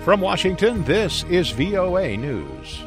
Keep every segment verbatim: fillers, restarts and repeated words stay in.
From Washington, this is V O A News.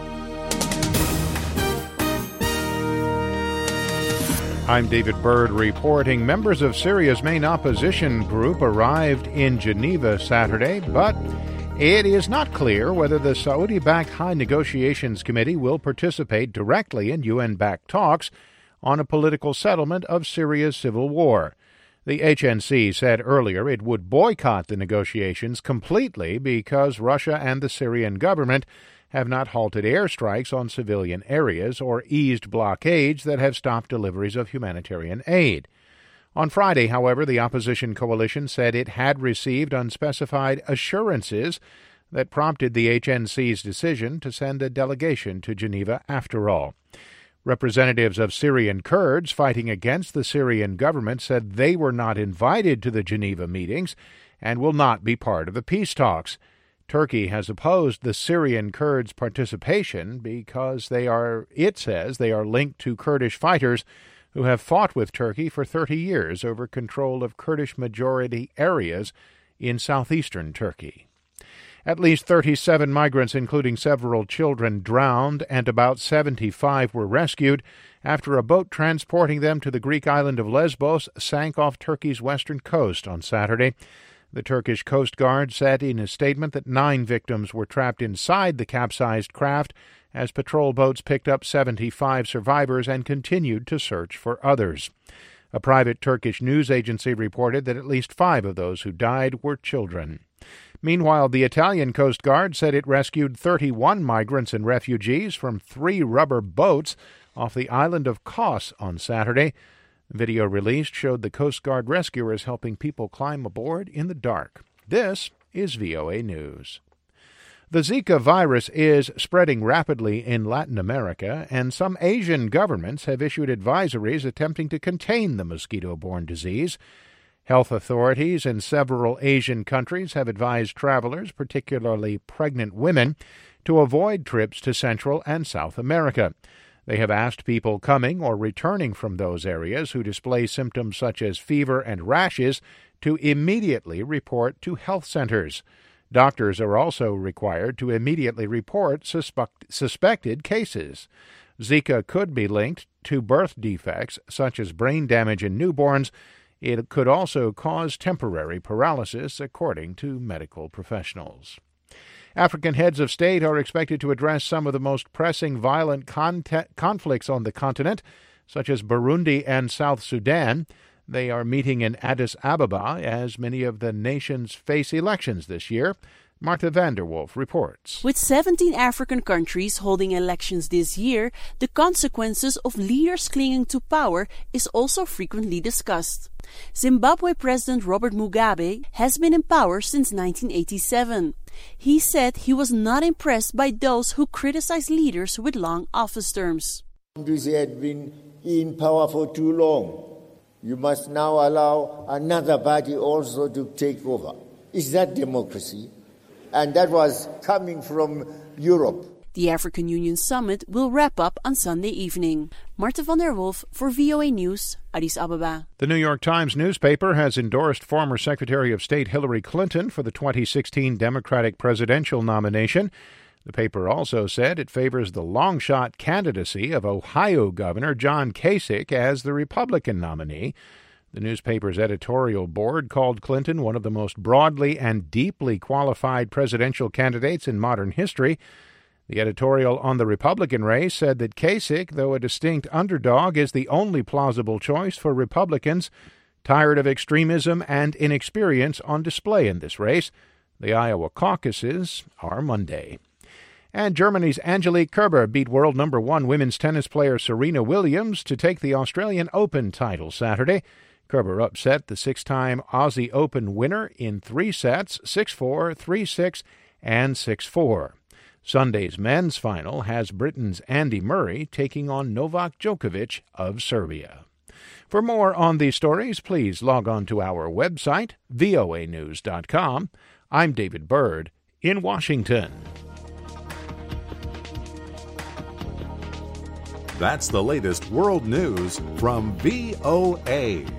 I'm David Byrd reporting. Members of Syria's main opposition group arrived in Geneva Saturday, but it is not clear whether the Saudi-backed High Negotiations Committee will participate directly in U N-backed talks on a political settlement of Syria's civil war. The H N C said earlier it would boycott the negotiations completely because Russia and the Syrian government have not halted airstrikes on civilian areas or eased blockades that have stopped deliveries of humanitarian aid. On Friday, however, the opposition coalition said it had received unspecified assurances that prompted the H N C's decision to send a delegation to Geneva after all. Representatives of Syrian Kurds fighting against the Syrian government said they were not invited to the Geneva meetings and will not be part of the peace talks. Turkey has opposed the Syrian Kurds' participation because they are, it says, they are linked to Kurdish fighters who have fought with Turkey for thirty years over control of Kurdish-majority areas in southeastern Turkey. At least thirty-seven migrants, including several children, drowned, and about seventy-five were rescued after a boat transporting them to the Greek island of Lesbos sank off Turkey's western coast on Saturday. The Turkish Coast Guard said in a statement that nine victims were trapped inside the capsized craft as patrol boats picked up seventy-five survivors and continued to search for others. A private Turkish news agency reported that at least five of those who died were children. Meanwhile, the Italian Coast Guard said it rescued thirty-one migrants and refugees from three rubber boats off the island of Kos on Saturday. Video released showed the Coast Guard rescuers helping people climb aboard in the dark. This is V O A News. The Zika virus is spreading rapidly in Latin America, and some Asian governments have issued advisories attempting to contain the mosquito-borne disease. Health authorities in several Asian countries have advised travelers, particularly pregnant women, to avoid trips to Central and South America. They have asked people coming or returning from those areas who display symptoms such as fever and rashes to immediately report to health centers. Doctors are also required to immediately report suspect, suspected cases. Zika could be linked to birth defects such as brain damage in newborns. It could also cause temporary paralysis, according to medical professionals. African heads of state are expected to address some of the most pressing violent con- conflicts on the continent, such as Burundi and South Sudan. They are meeting in Addis Ababa as many of the nations face elections this year. Martha Vanderwolf reports. With seventeen African countries holding elections this year, the consequences of leaders clinging to power is also frequently discussed. Zimbabwe President Robert Mugabe has been in power since nineteen eighty-seven. He said he was not impressed by those who criticize leaders with long office terms. Countries had been in power for too long. You must now allow another party also to take over. Is that democracy? And that was coming from Europe. The African Union Summit will wrap up on Sunday evening. Martha van der Wolf for V O A News, Addis Ababa. The New York Times newspaper has endorsed former Secretary of State Hillary Clinton for the twenty sixteen Democratic presidential nomination. The paper also said it favors the long-shot candidacy of Ohio Governor John Kasich as the Republican nominee. The newspaper's editorial board called Clinton one of the most broadly and deeply qualified presidential candidates in modern history. The editorial on the Republican race said that Kasich, though a distinct underdog, is the only plausible choice for Republicans tired of extremism and inexperience on display in this race. The Iowa caucuses are Monday. And Germany's Angelique Kerber beat world number one women's tennis player Serena Williams to take the Australian Open title Saturday. Kerber upset the six-time Aussie Open winner in three sets, six four, three six, and six four. Sunday's men's final has Britain's Andy Murray taking on Novak Djokovic of Serbia. For more on these stories, please log on to our website, V O A news dot com. I'm David Byrd in Washington. That's the latest world news from V O A.